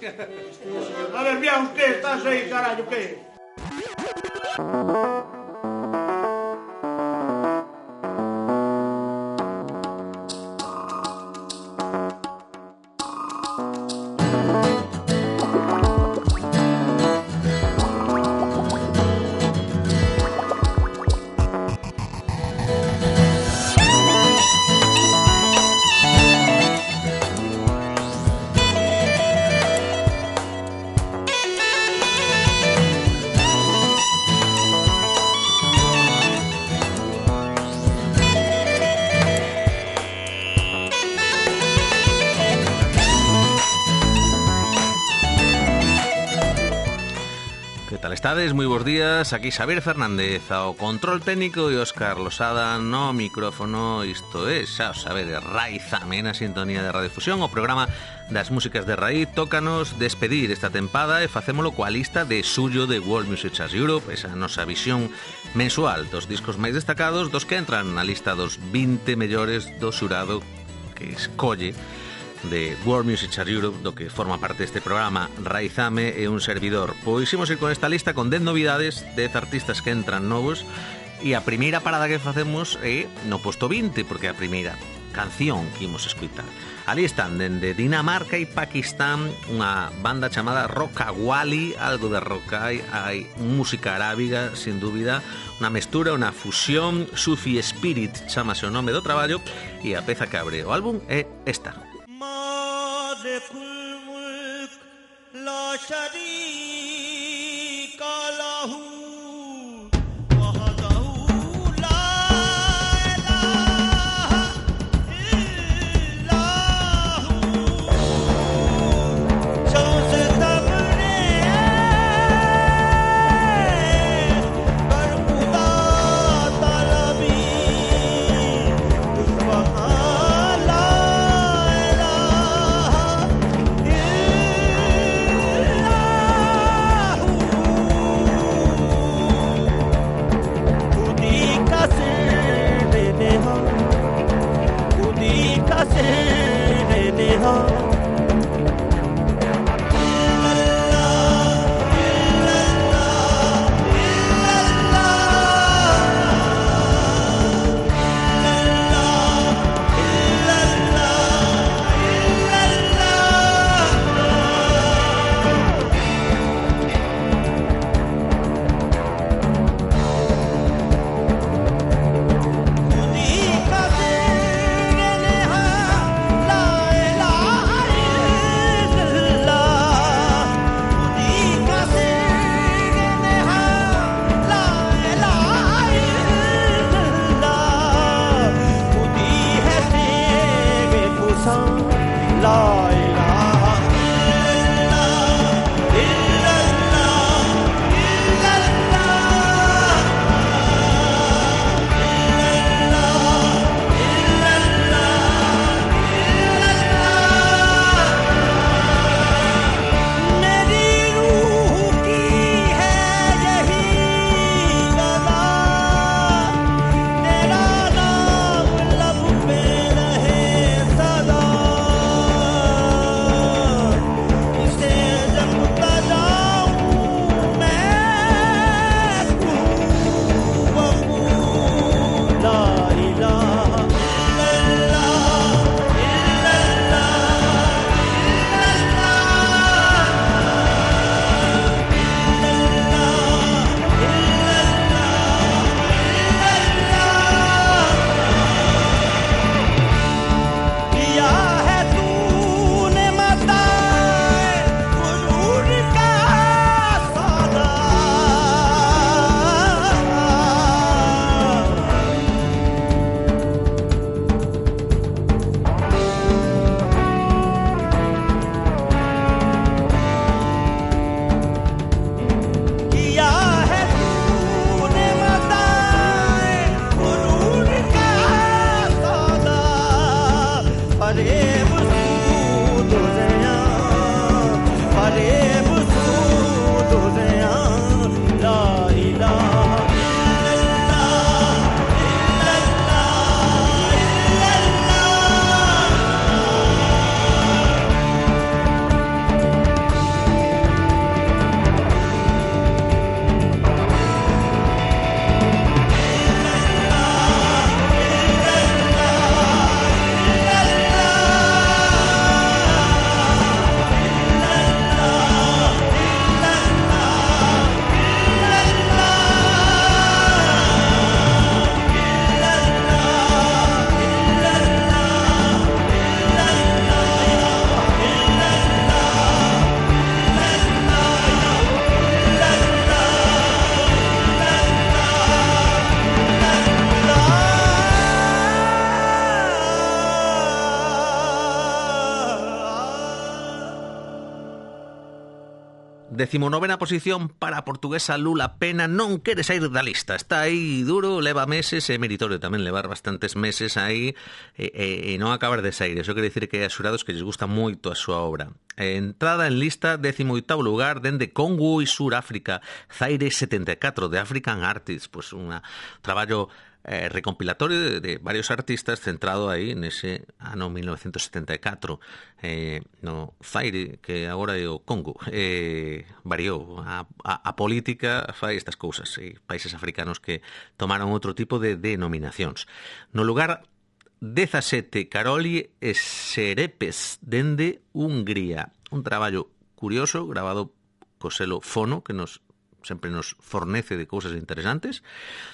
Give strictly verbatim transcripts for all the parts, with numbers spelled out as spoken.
A ver, bien, ¿qué? ¿Estás ahí, carajo, qué? Estades, moi bons días, aquí Xavier Fernández ao control técnico e Óscar Losada no micrófono. Isto é, xa o sabedes, Raizame na sintonía de Radiofusión, o programa das músicas de raíz. Tócanos despedir esta tempada e facémolo coa lista de xullo de World Music Charts Europe, esa nosa visión mensual dos discos máis destacados, dos que entran na lista dos vinte mellores do xurado que escolle de World Music Charts Europe, do que forma parte deste programa Raizame e un servidor. Pois imos ir con esta lista con dez novidades, dez artistas que entran novos, e a primeira parada que facemos é no posto vinte, porque é a primeira canción que imos escutar. Ali están dende Dinamarca e Pakistán unha banda chamada Rockawali, algo de rock hai, hai música arábiga, sin dúbida, unha mestura, unha fusión. Sufi Spirit chamase o nome do traballo, e a peza que abre o álbum é esta. مالك الملك لا شريك له وحده لا إله إلا هو شمس تبريز برخدا طلبي سبحان الله Decimonovena posición para a portuguesa Lula Pena, non quere sair da lista. Está aí duro, leva meses, é meritorio tamén levar bastantes meses aí e, e, e non acabar de sair. Eso quere dicir que hai xurados que lles gusta moito a súa obra. Entrada en lista, décimo oitavo lugar, dende Congo e Suráfrica, Zaire setenta e catro, de African Artists, pues un traballo eh, recompilatorio de, de varios artistas centrado aí nese ano mil novecientos setenta e catro, eh, no Zaire, que agora é o Congo. Eh, variou a, a, a política, fai estas cousas, e países africanos que tomaron outro tipo de denominacións. No lugar dezasete, Karoli Serepes, dende Hungría, un traballo curioso grabado co selo Fono, que nos sempre nos fornece de cousas interesantes.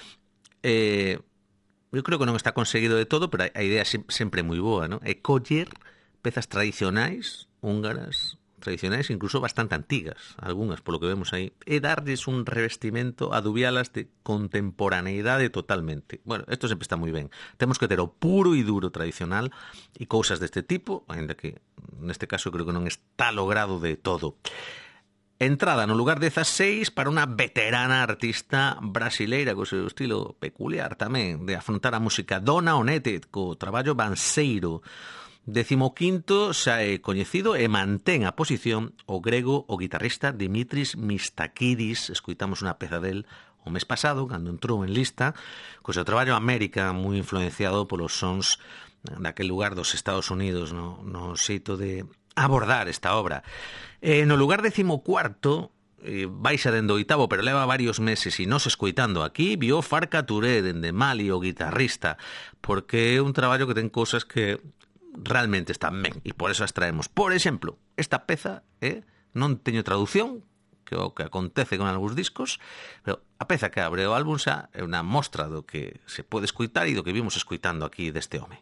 Eh, eu creo que non está conseguido de todo, pero a idea sempre é moi boa, non? É coller pezas tradicionais húngaras, tradicionais, incluso bastante antigas, algunhas, polo que vemos aí, e darlles un revestimento, adubialas de contemporaneidade totalmente. Bueno, isto sempre está moi ben. Temos que ter o puro e duro tradicional e cousas deste tipo, ainda que neste caso creo que non está logrado de todo. Entrada no lugar dezaseis para unha veterana artista brasileira co seu estilo peculiar tamén de afrontar a música, Dona Onete, co traballo Banseiro. Décimo quinto xa é coñecido e mantén a posición o grego o guitarrista Dimitris Mistakidis. Escoitamos unha peza del o mes pasado, cando entrou en lista, co seu traballo América, moi influenciado polos sons daquel lugar dos Estados Unidos, no, no xeito de abordar esta obra. Eh, no lugar decimocuarto, eh, baixa dende o oitavo, pero leva varios meses e nos escoitando aquí, vio Farka Touré, dende Mali, o guitarrista, porque é un traballo que ten cousas que realmente están ben, e por eso as traemos. Por exemplo, esta peza eh, non teño traducción, que é o que acontece con algúns discos, pero a peza que abre o álbum xa é unha mostra do que se pode escoitar e do que vimos escoitando aquí deste home.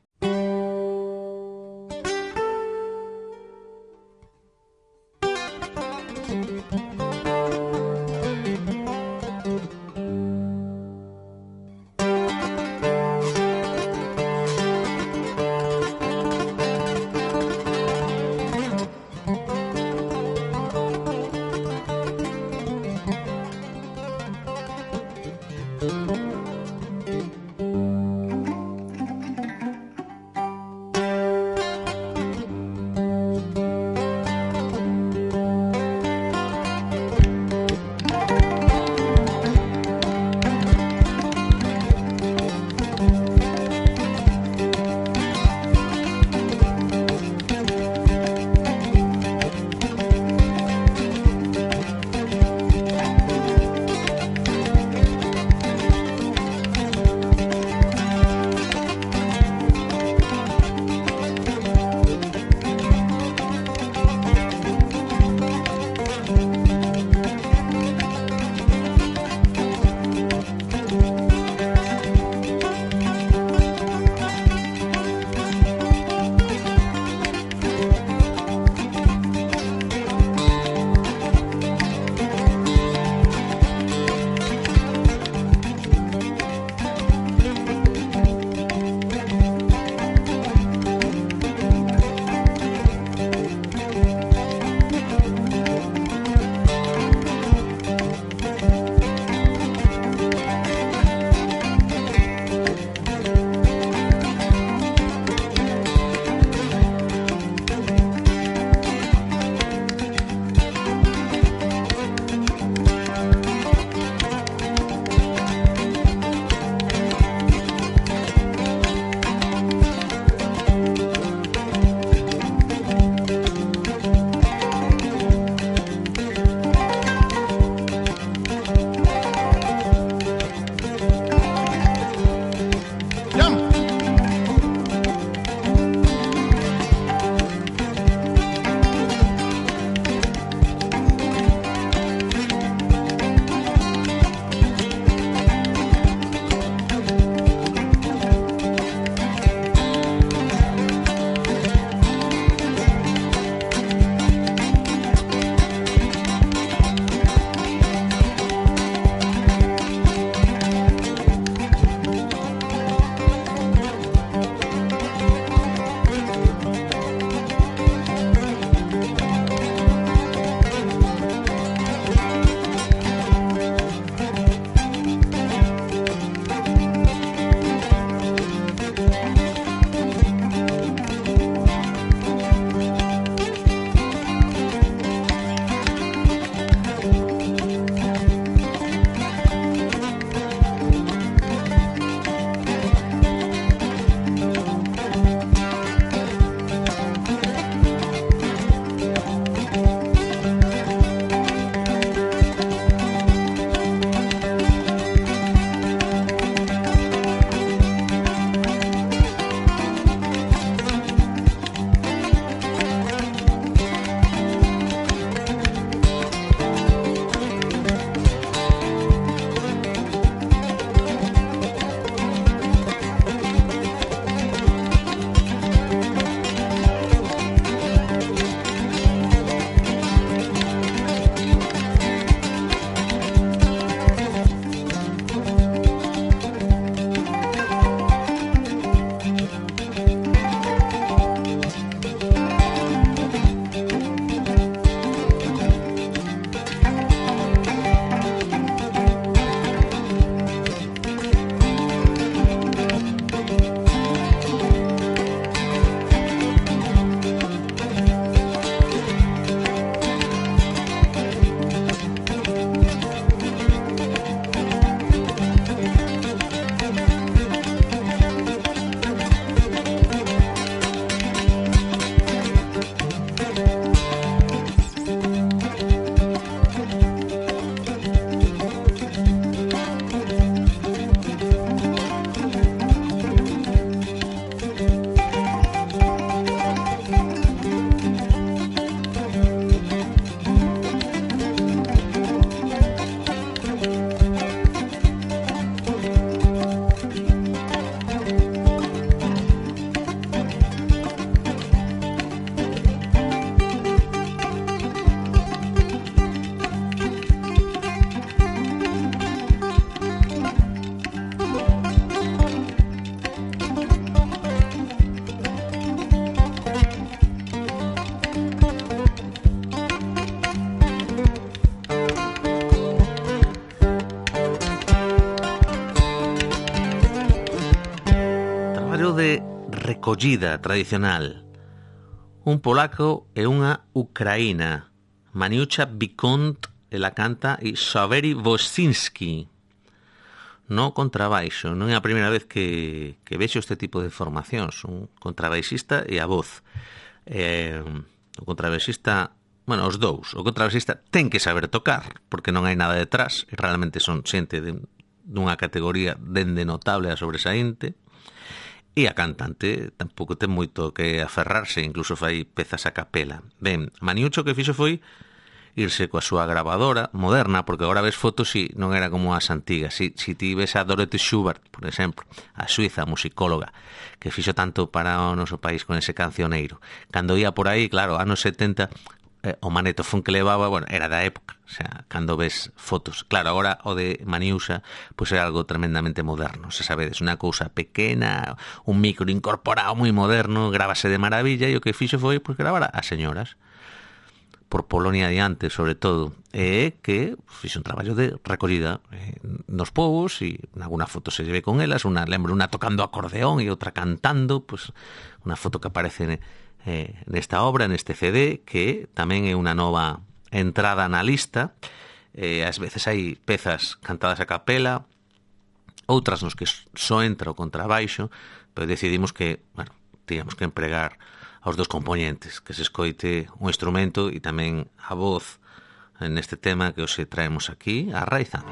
recollida tradicional. Un polaco e unha ucraína, Maniucha Vicont, ela canta, e Saveri Wosinski no contrabaixo. Non é a primeira vez que, que vexo este tipo de formacións, un contrabaixista e a voz. Eh, o contrabaixista, bueno, os dous, o contrabaixista ten que saber tocar, porque non hai nada detrás, e realmente son xente de, dunha categoría dende notable a sobresaínte, e a cantante tampouco ten moito que aferrarse, incluso fai pezas a capela. Ben, Maniucho que fixo foi irse coa súa gravadora moderna, porque agora ves fotos e non era como as antigas. Si, si ti ves a Dorothy Schubert, por exemplo, a suiza musicóloga, que fixo tanto para o noso país con ese cancioneiro. Cando ia por aí, claro, anos setenta, eh, o manetofón que levaba, bueno, era da época. O sea, cando ves fotos. Claro, agora o de Maniuxa, pois pues é algo tremendamente moderno. Se sabedes, unha cousa pequena, un micro incorporado moi moderno, grábase de maravilla, e o que fixo foi pues, gravar a señoras por Polonia adiante, sobre todo, e que fixe un traballo de recollida eh, nos povos, e nalgúna foto se lleve con elas, unha, lembro, unha tocando acordeón e outra cantando, pues, unha foto que aparece eh, nesta obra, neste C D, que tamén é unha nova entrada na lista. Eh, ás veces hai pezas cantadas a capela, outras nos que só entra o contrabaixo, pero decidimos que, bueno, tíamos que empregar aos dos componentes, que se escoite un instrumento e tamén a voz neste tema que hoxe traemos aquí, a Raizame.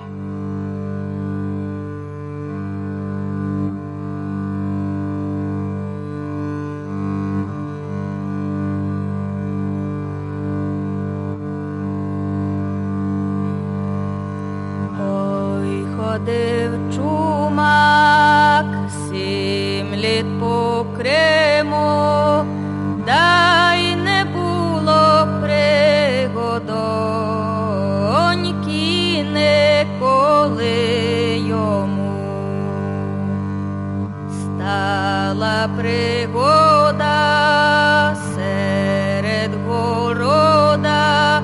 Ой, ходив чумак сім літ по Криму, да й не було пригодоньки ніколи йому. Стала пригода серед города,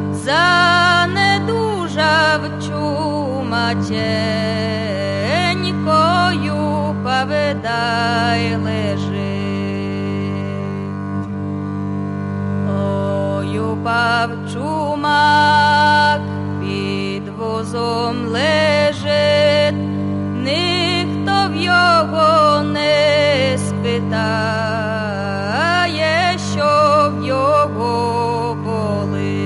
занедужав чумаченькою, повидай лежить. Упав чумак, під возом лежить, ніхто в його не спитає, що в його болить.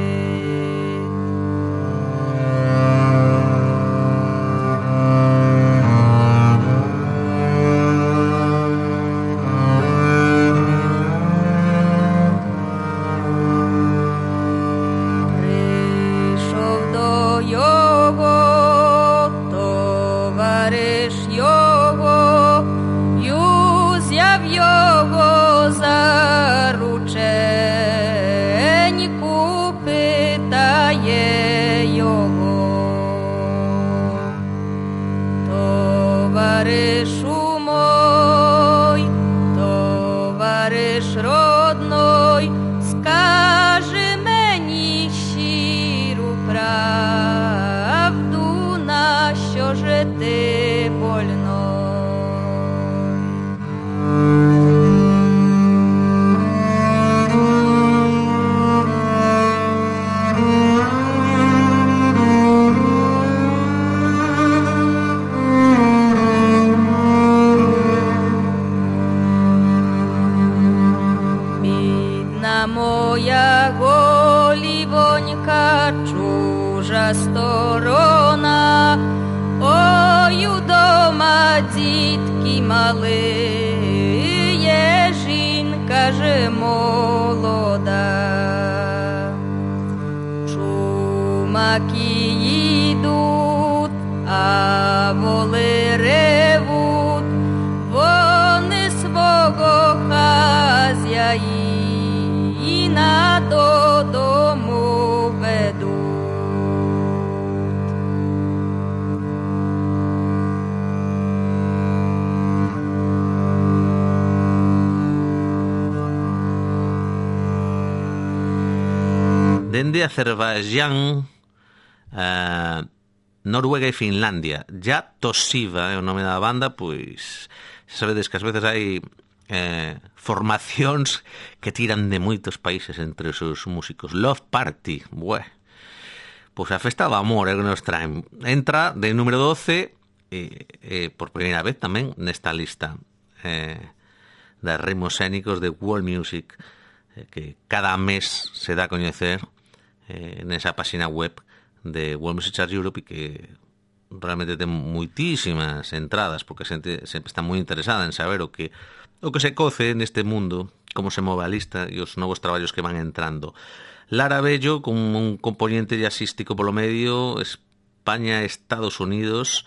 Сторона, ой, удома дітки малиє, жінка же молода. Чумаки їдуть, а воли ревуть, вони свого хазяїна додому ведуть. Dende Azerbaiyán, uh, Noruega e Finlandia. Ya Toshiba é o nome da banda, pois sabedes que ás veces hai eh, formacións que tiran de moitos países entre os seus músicos. Love Party, bué. Pois a festa do amor é que nos traen. Entra de número doce, e, e por primeira vez tamén nesta lista eh, de ritmos xénicos de World Music, eh, que cada mes se dá a coñecer eh, nesa página web de World Music Charts Europe, e que realmente ten moitísimas entradas, porque a xente sempre está moi interesada en saber o que o que se coce neste mundo, como se move a lista e os novos traballos que van entrando. Lara Bello, con un componente jazzístico polo medio, España e Estados Unidos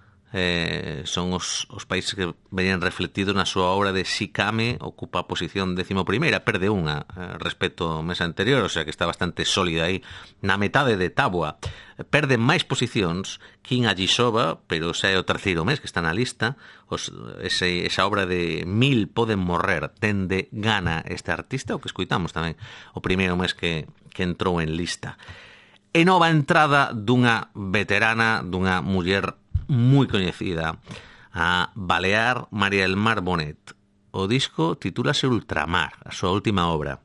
eh, son os, os países que veñen reflectidos na súa obra de Xicame, ocupa a posición décimo primeira, perde unha eh, respecto ao mes anterior, o sea que está bastante sólida aí. Na metade de táboa perde máis posicións King Agisova, pero xa é o terceiro mes que está na lista. Os, ese, esa obra de Mil poden morrer dende Gana este artista, o que escuitamos tamén o primeiro mes que, que entrou en lista. E nova entrada dunha veterana, dunha muller moi coñecida, a Balear María del Mar Bonet. O disco titúlase Ultramar, a súa última obra,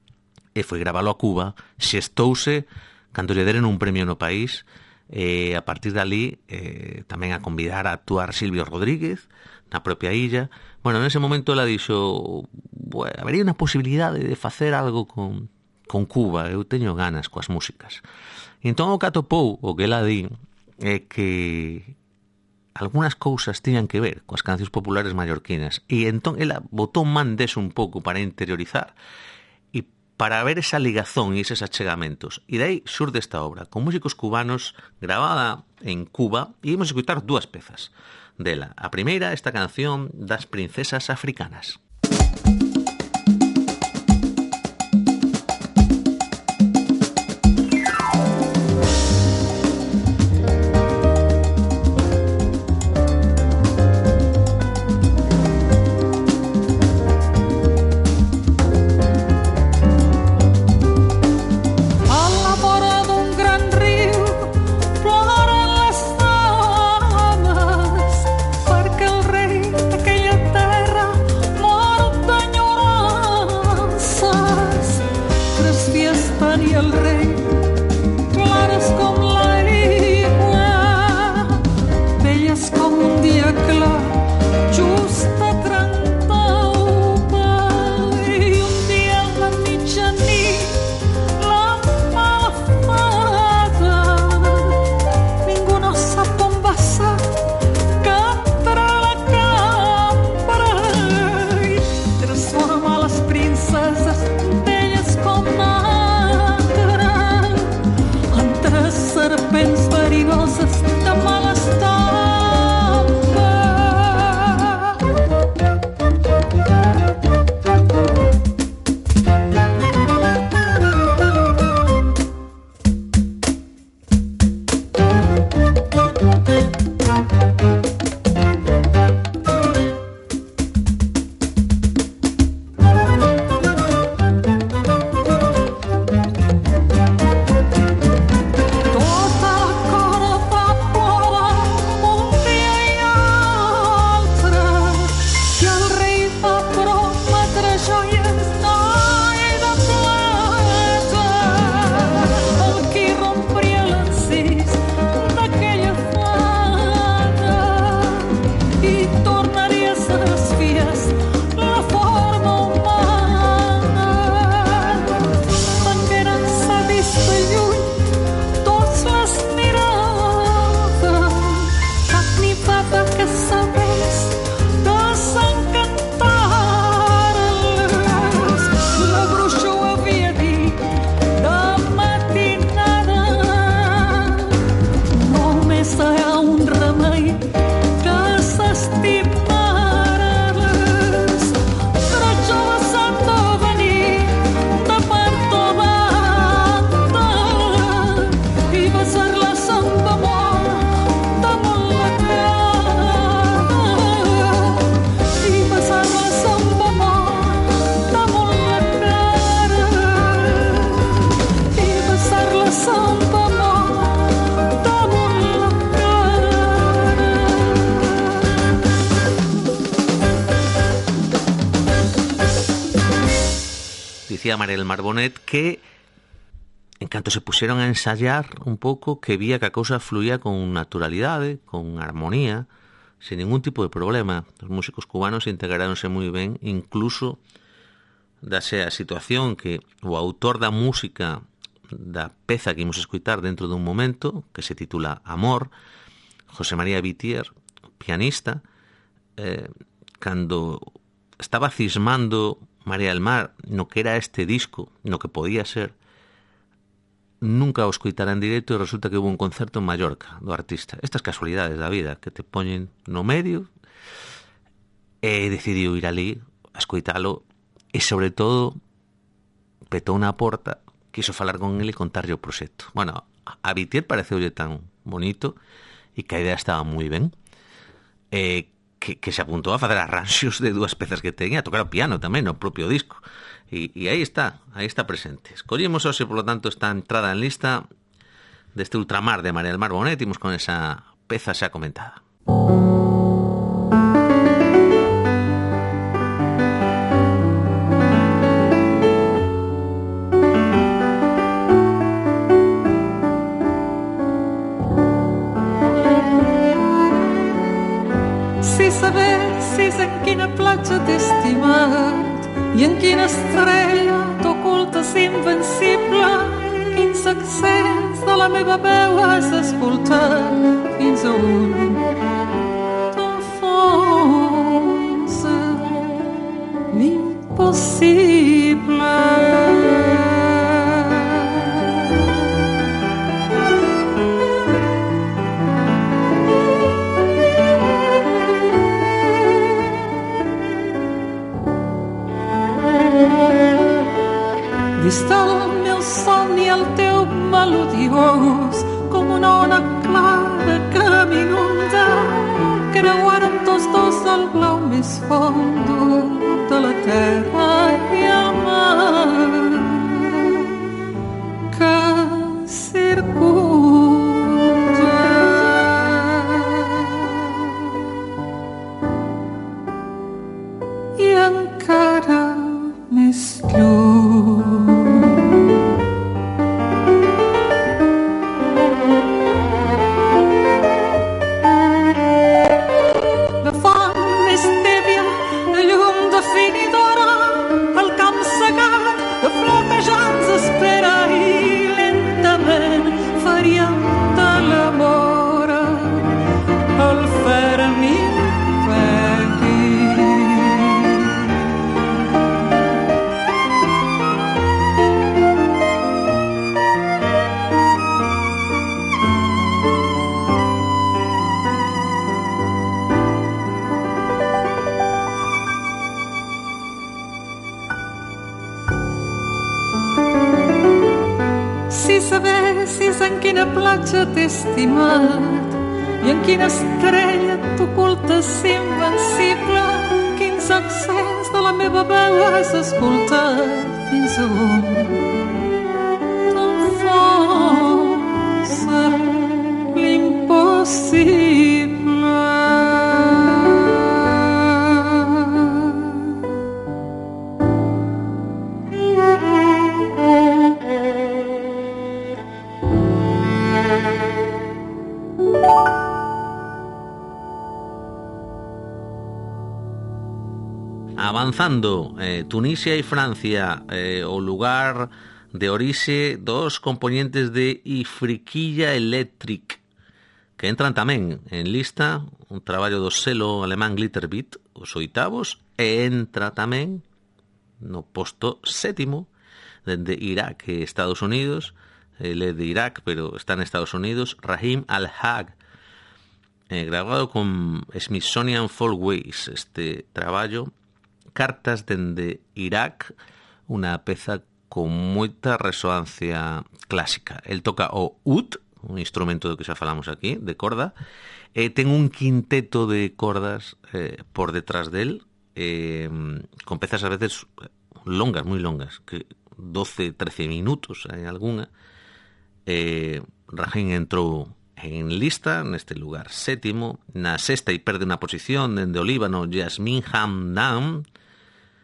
e foi gravalo a Cuba, xestouse cando lle deron un premio no país, e a partir dali eh, tamén a convidar a actuar Silvio Rodríguez na propia illa. Bueno, nese momento ela dixo, bueno, habería unha posibilidade de facer algo con, con Cuba, eu teño ganas coas músicas. E entón o que atopou, o que ela di, é que algunas cousas tiñan que ver coas cancións populares mallorquinas, e entón ela botou man deso un pouco para interiorizar e para ver esa ligazón e eses achegamentos, e dai xurde esta obra con músicos cubanos, gravada en Cuba, e imos escutar dúas pezas dela. A primeira, esta canción das princesas africanas. Transforma las princesas bellas con nada. dicía María del Mar Bonet que en canto se puxeron a ensayar un pouco, que vía que a cousa fluía con naturalidade, con armonía, sin ningún tipo de problema. Os músicos cubanos integraronse moi ben, incluso dase a situación que o autor da música da peza que imos escutar dentro dun momento, que se titula Amor, José María Vitier, pianista, eh, cando estaba cismando María del Mar no que era este disco, no que podía ser, nunca o escoitara en directo e resulta que hubo un concerto en Mallorca do artista. Estas casualidades da vida que te poñen no medio, e decidiu ir ali a escoitalo e sobre todo petou na porta, quiso falar con ele e contarlle o proxecto. Bueno, a Vitier pareceulle tan bonito e que a idea estaba moi ben, e que, que se apuntou a facer arranxos de dúas pezas que teña, a tocar o piano tamén no propio disco. E, e aí está, aí está presente. Escollemos hoxe, por lo tanto, esta entrada en lista deste ultramar de María del Mar Bonet, imos con esa peza xa comentada. Si sapessis en quina platja t'he estimat i en quina estrella t'ocultes invencible, quins accents de la meva veu has escoltat, fins a on t'enfonsa l'impossible. Dista el meu somni el teu melodiós com una ona clara que m'inunda, creuaren tots dos el blau més fondo de la terra i el mar que circula. I encara més lluny platja t'he estimat i en quina estrella t'ocultes invencible, quins accents de la meva veu has escoltat, fins a on t'enfonsa l'impossible. Avanzando, eh, Tunisia e Francia, eh, o lugar de orixe dos componentes de Ifriquilla Electric, que entran tamén en lista, un traballo do selo alemán Glitterbeat, os oitavos, e entra tamén no posto sétimo dende Irak e Estados Unidos. Ele é de Irak, pero está en Estados Unidos, Rahim Al-Hag, eh, grabado con Smithsonian Folkways, este traballo, Cartas dende Irak, unha peza con moita resoancia clásica. El toca o ud, un instrumento do que xa falamos aquí, de corda, e ten un quinteto de cordas eh, por detrás del, eh, con pezas a veces longas, moi longas, que doce, trece minutos, hai algunha. Eh, Rahim entrou en lista neste lugar sétimo, na sexta e perde unha posición dende o Líbano, Yasmin Hamdan,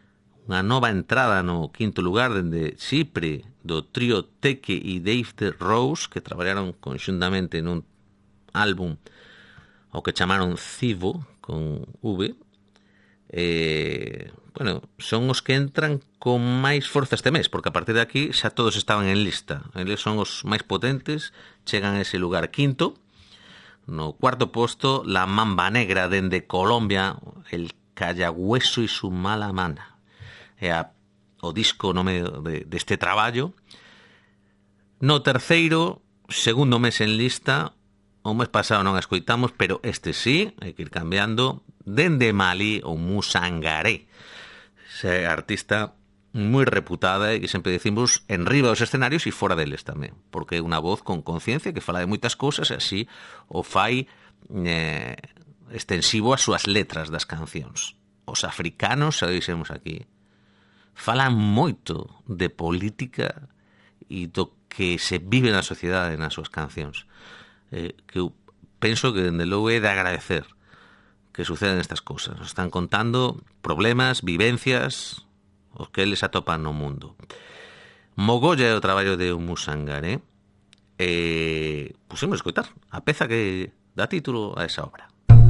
unha nova entrada no quinto lugar dende Chipre do trío Teke e Dave the Rose, que traballaron conxuntamente nun álbum o que chamaron Civo con V. Eh, bueno, son os que entran con máis forza este mes, porque a partir de aquí xa todos estaban en lista. Eles son os máis potentes, chegan a ese lugar quinto. No cuarto posto, La Mamba Negra dende Colombia, El Callagüeso y su mala mana. É a, o disco no medio de, deste traballo. No terceiro, segundo mes en lista, o mes pasado non a escoitamos, pero este sí, hai que ir cambiando, dende Mali, o Musangaré. Ese artista moi reputada e que sempre decimos en riba dos escenarios e fora deles tamén, porque é unha voz con conciencia que fala de moitas cousas e así o fai eh, extensivo as súas letras das cancións. Os africanos, xa dixemos aquí, falan moito de política e do que se vive na sociedade nas súas cancións, eh, que eu penso que dende logo é de agradecer que suceden estas cousas. Nos están contando problemas, vivencias, os que eles atopan no mundo. Mogolla é o traballo de un Musangaré. E pusemos a escoitar a peza que dá título a esa obra.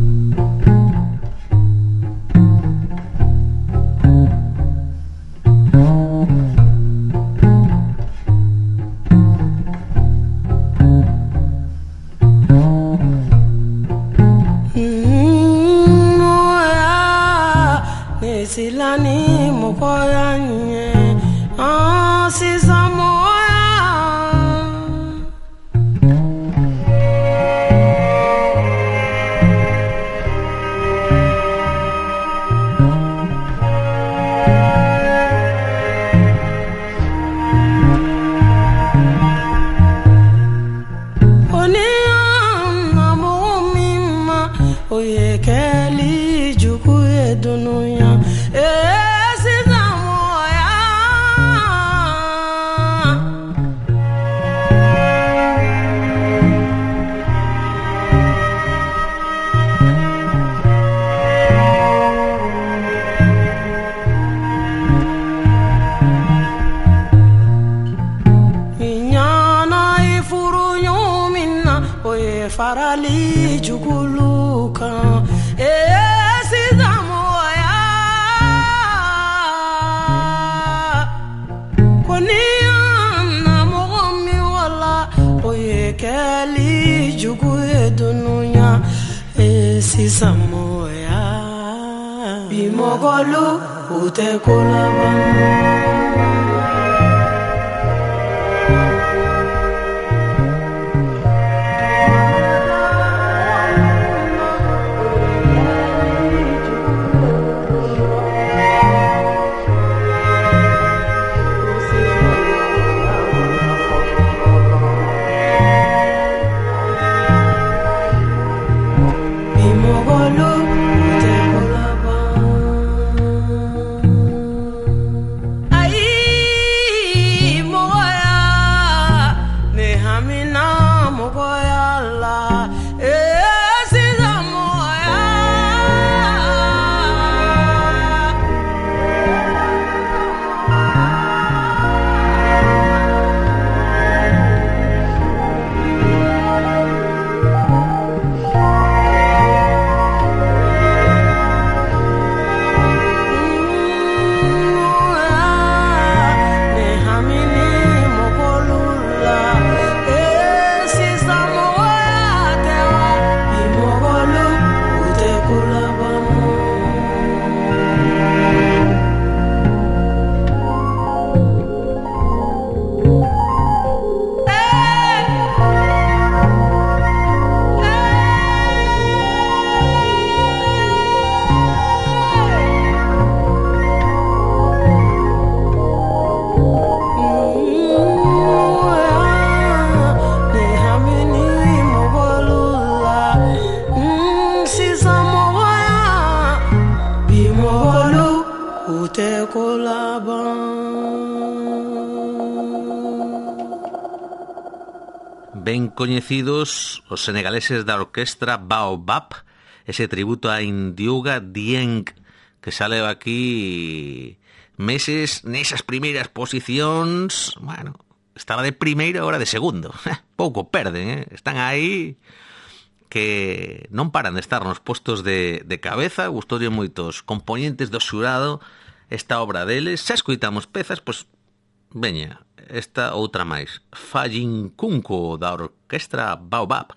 Silani mokoyanye ah sisa moya Oniam amo mima oye keli juku edunuya farali juguluka esida moya koniana momi wala oye kali jugu edununya esisa moya bimogolu ute kolaba Ben coñecidos os senegaleses da orquestra Baobab, ese tributo a Indiouga Dieng que sale aquí meses nesas primeiras posicións, bueno, estaba de primeiro, agora de segundo. Pouco perden, eh? Están aí que non paran de estar nos postos de, de cabeza. Gustoulle moitos componentes do xurado esta obra deles. Xa escoitamos pezas, pois veña, esta outra máis, Fallincunco, da orquestra Baobab.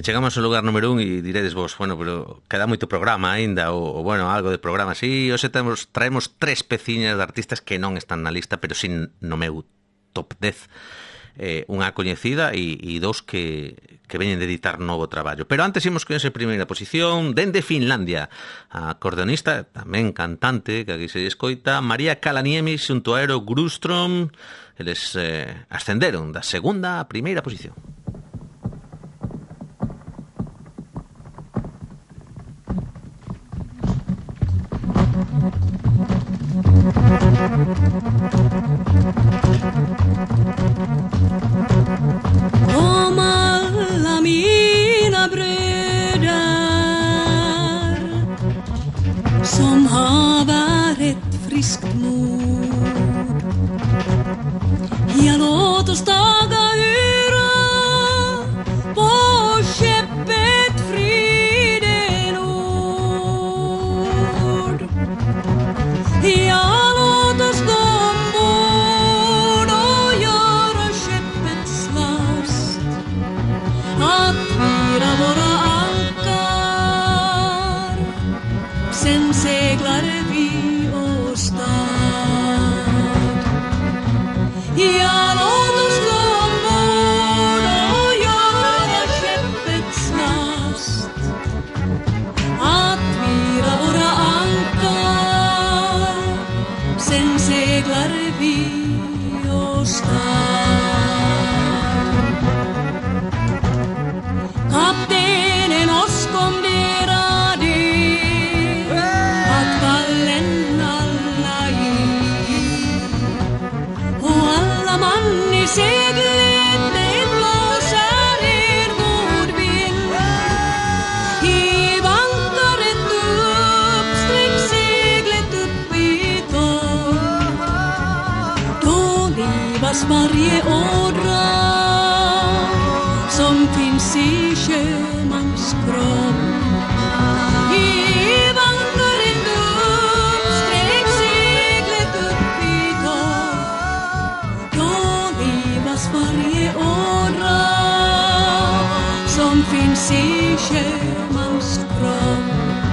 chegamos ao lugar número un e diredes vos, bueno, pero queda moito programa aínda, ou, ou bueno, algo de programa. Si, hoxe temos, traemos tres peciñas de artistas que non están na lista, pero sin no meu top dez. Eh, unha coñecida e, e dous que, que veñen de editar novo traballo. Pero antes imos con esa primeira posición dende Finlandia, a acordeonista, tamén cantante, que aquí se escoita, Maria Kalaniemi xunto a Eero Gruström. Eles eh, ascenderon da segunda a primeira posición. Om alla mina bröder som haver ett friskt mod, ja, låt oss taga hyra på skeppet Fridenord. Ja, låt oss gå ombord och göra skeppets last, att vira våra ankar, sen seglar vi åstad. Ja, låt oss gå ombord och göra skeppets last, att vira våra ankar, sen seglar vi åstad. Kaptenen oss kommenderade att vallen alla gick, och alla man i seglet det blåser en god vind. I vankaret upp, sträck seglet upp i topp, då livas varje ådra som finns i sjömans kropp. I vankaret upp, sträck seglet upp i topp, då livas varje ådra som finns i sjömans kropp.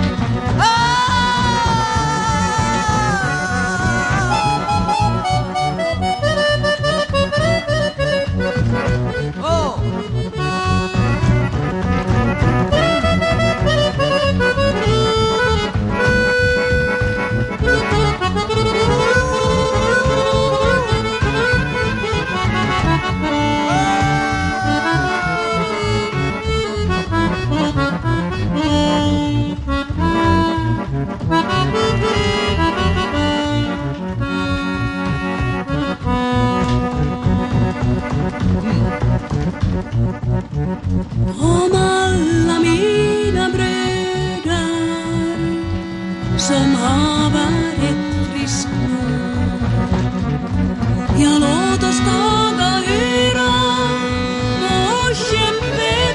Om alla mina bröder som haver ett friskt mod, ja, låt oss taga hyra på skeppet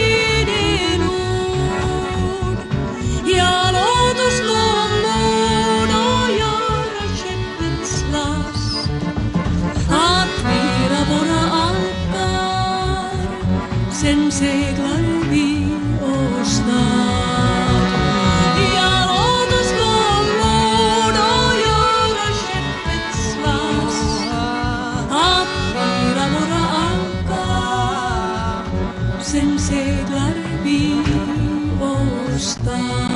Fridenord. Ja, låt oss gå ombord och göra skeppets last, att vira våra ankar, sen seglar vi åstad. Ja, låt oss gå ombord och göra skeppets last, att vira våra ankar, sen seglar vi åstad.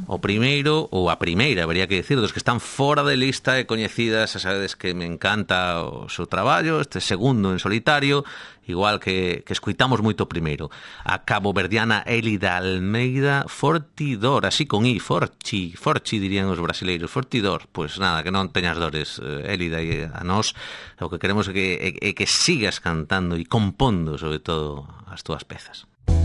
o primeiro ou a primeira, habería que decir, dos que están fora de lista e coñecidas, xa sabedes que me encanta o seu traballo, este segundo en solitario, igual que, que escuitamos moito primeiro. A caboverdiana Élida Almeida Fortidor, así con I, Forchi, Forchi dirían os brasileiros, Fortidor. Pois nada, que non teñas dores, Élida, e a nós o que queremos é que, é, é que sigas cantando e compondo, sobre todo, as túas pezas.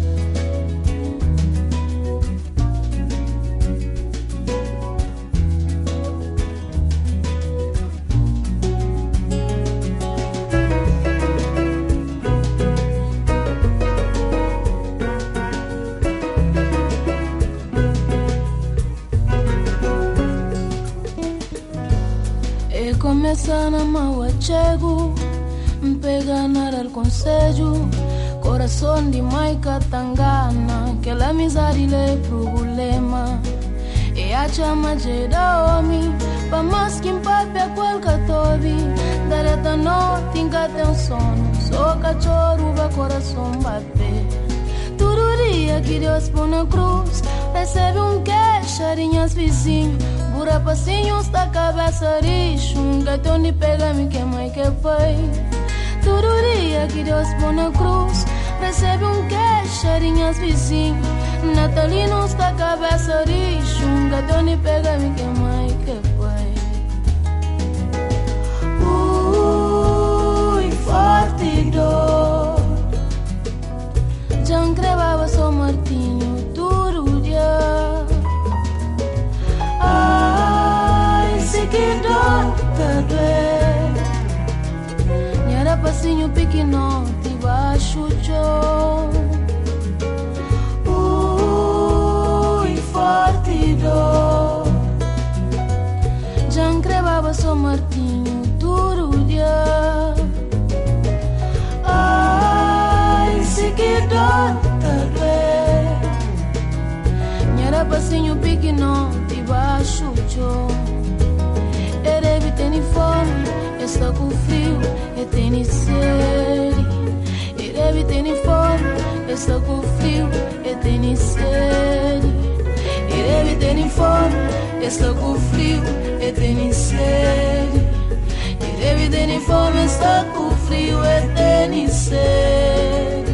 Começa na mau chego, pega nada al conselho, coração de maica tangana, que la amizade lhe problema. E a chama de da homem, pa mais que empape a qualquer tobi, dareta não tinha atenção, só cachorro vai coração bater. Todo dia que Deus põe na cruz, recebe um queixa de minhas vizinhos. Pura passinhos da cabeça rixo, um gato onde pega-me que mãe que pai. Todo dia que Deus põe na cruz, recebe um queixa de minhas vizinhos. Natalinos da cabeça rixo, um gato onde pega-me que mãe que pai. Ui, forte dor, já encrevava São Martinho todo dia. Ai, se que dor tá doer, nhara passinho pequeno debaixo do chão. Ui, forte dor, já encrevava São Martinho todo dia. Ai, se que dor tá doer, nhara passinho pequeno debaixo do chão. E deve ter fome, está com frio, e tem sede. E deve ter fome, está com frio, e tem sede. E deve ter fome, está com frio, e tem sede. E deve ter fome, está com frio, e tem sede.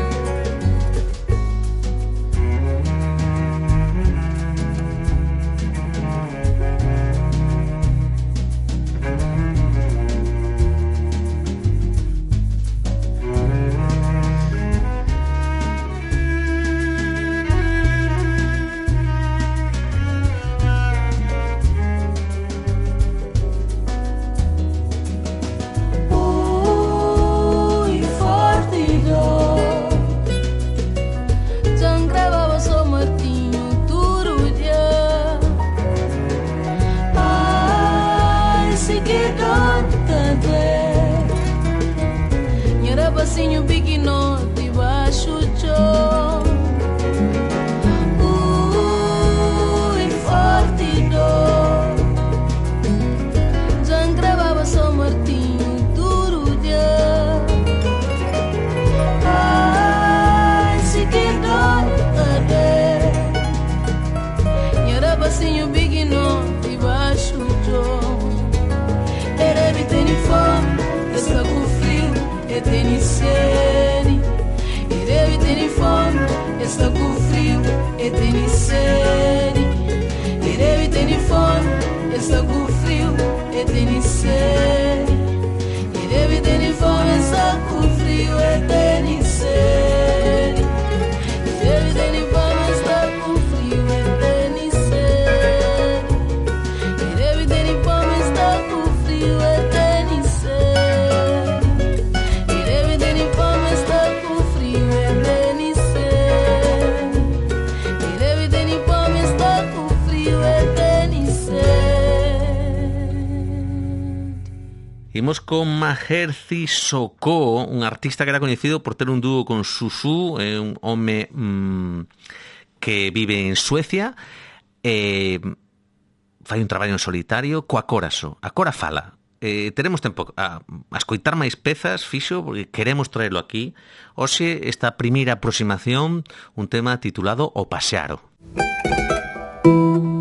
Passinho pequeno debaixo do chão. Ui, forte dor, já encravava São Martinho todo dia. Ai, se que dor tá doer, nhara passinho pequeno debaixo do chão. E deve ter fome, está com frio, e tem sede. E deve ter fome, está com frio, e tem sede. E deve ter fome, está com frio, e tem sede. E deve ter fome, está com frio, e tem sede. E deve ter fome, está com frio, e tem sede. E deve ter fome, está com frio, e tem sede. E deve ter fome, está com frio, e tem sede. E deve ter fome, está com frio, e tem sede. Imos con Majerci Socó, un artista que era coñecido por ter un dúo con Susu, eh, un home mmm, que vive en Suecia, e eh, fai un traballo en solitario coa Coraso. A Cora fala. Eh, teremos tempo a, a escoitar máis pezas, fixo, porque queremos traerlo aquí. Hoxe, esta primeira aproximación, un tema titulado O Pasearo.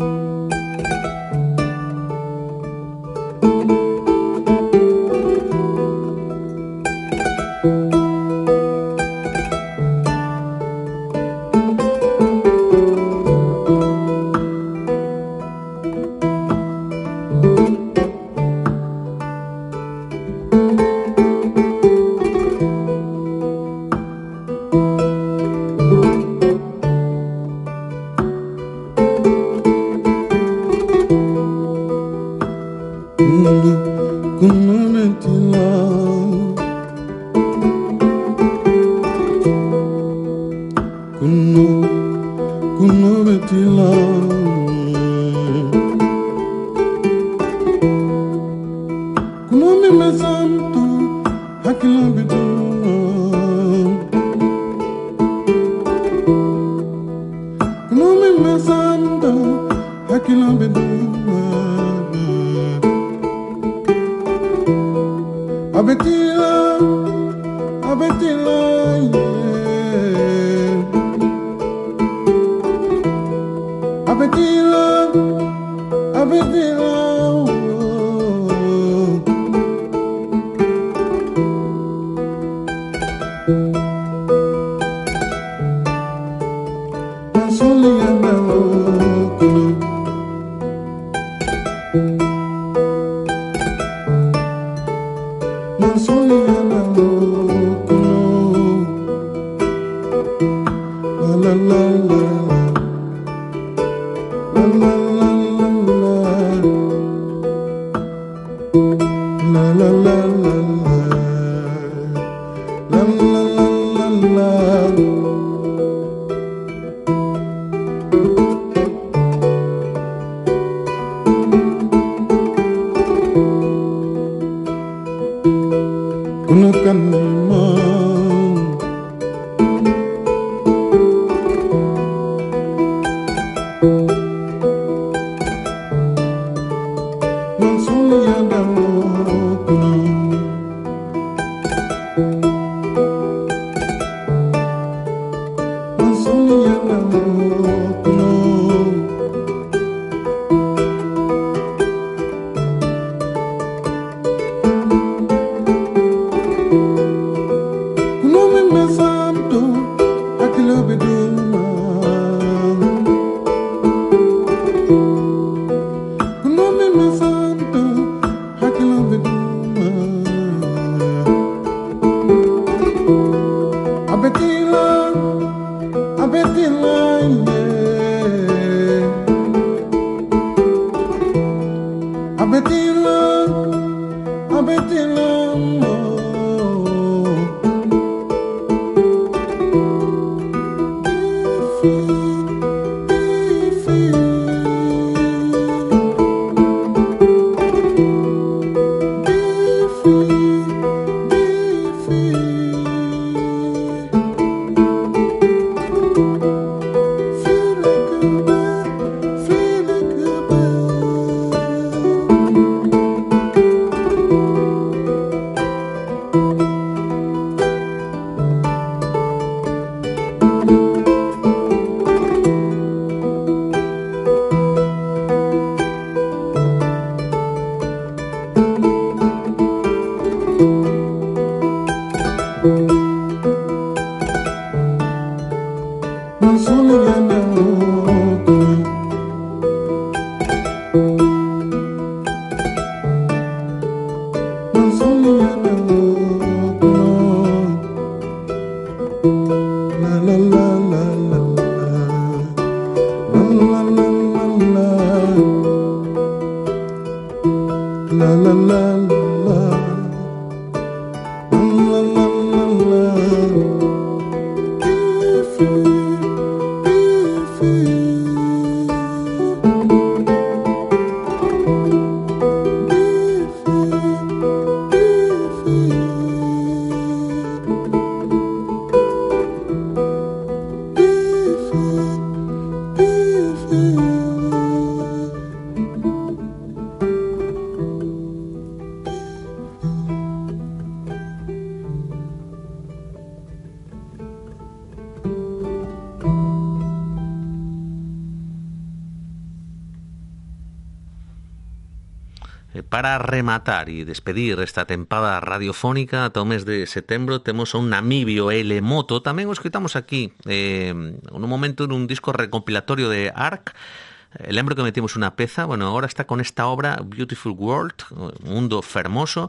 Para rematar e despedir esta tempada radiofónica ata o mes de setembro temos a un namibio Elemoto. Tamén o escritamos aquí eh, nun momento nun disco recompilatorio de Ark. Eh, lembro que metimos unha peza, bueno, agora está con esta obra Beautiful World, Mundo Fermoso,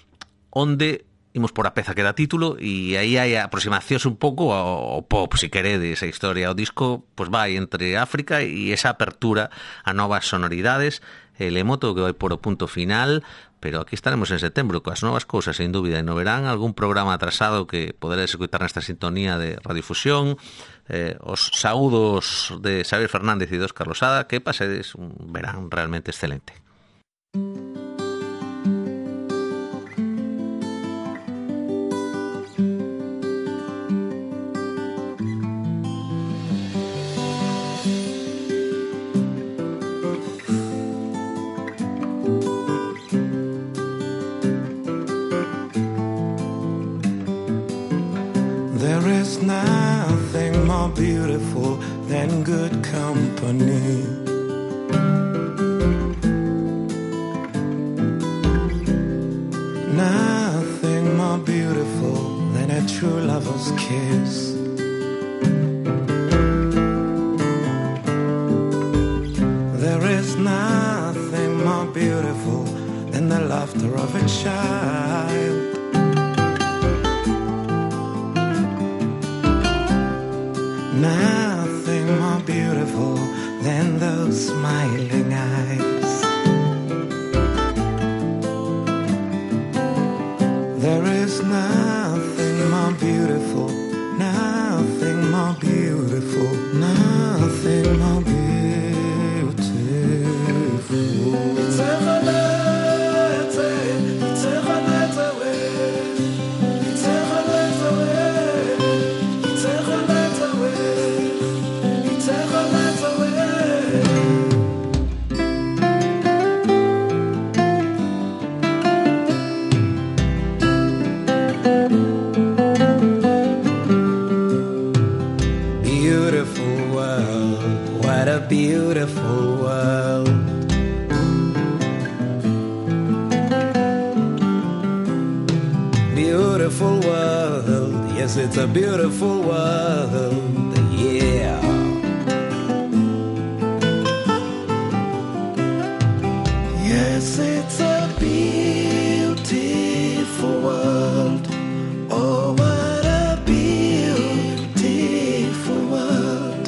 onde imos por a peza que dá título e aí hai aproximacións un pouco ao pop, se queredes, a historia. O disco pois vai entre África e esa apertura a novas sonoridades. Elemoto que vai por o punto final, pero aquí estaremos en setembro coas novas cousas, sin dúbida, e no verán algún programa atrasado que poderedes escutar nesta sintonía de radiodifusión. Eh, os saúdos de Xavier Fernández e de Óscar Losada, que pasedes un verán realmente excelente. There is nothing more beautiful than good company. angel's kiss. There is nothing more beautiful than the laughter of a child. Nothing more beautiful than those smiling eyes. There is nothing more beautiful, nothing more beautiful, nothing more beautiful. Beautiful world. Beautiful world. Yes, it's a beautiful world. Yeah. Yes, it's a beautiful world. Oh, what a beautiful world.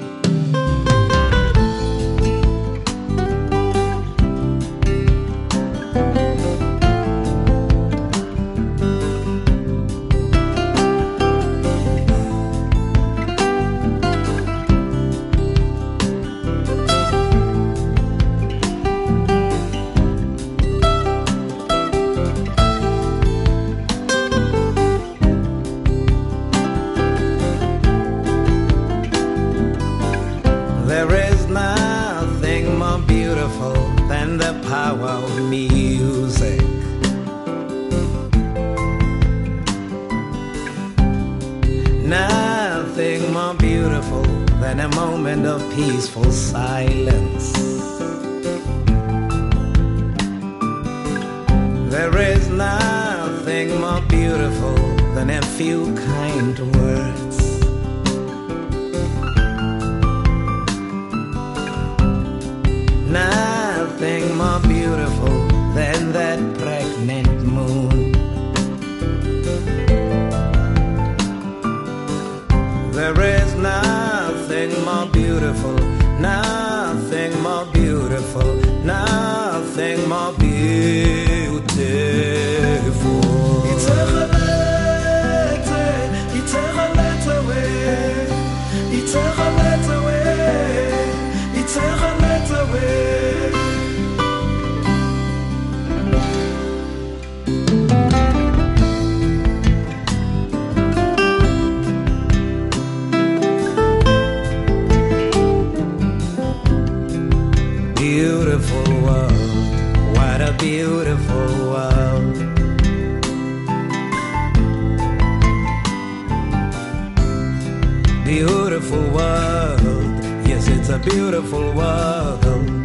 There is nothing more beautiful than the power of music. Nothing more beautiful than a moment of peaceful silence. There is nothing more beautiful than a few kind words. Nothing more beautiful than that pregnant moon. There is nothing more beautiful, nothing more beautiful, nothing more beautiful. It's a letter, it's a letter away, it's a letter away, it's a letter away. Beautiful world, what a beautiful world. Beautiful world, yes, it's a beautiful world.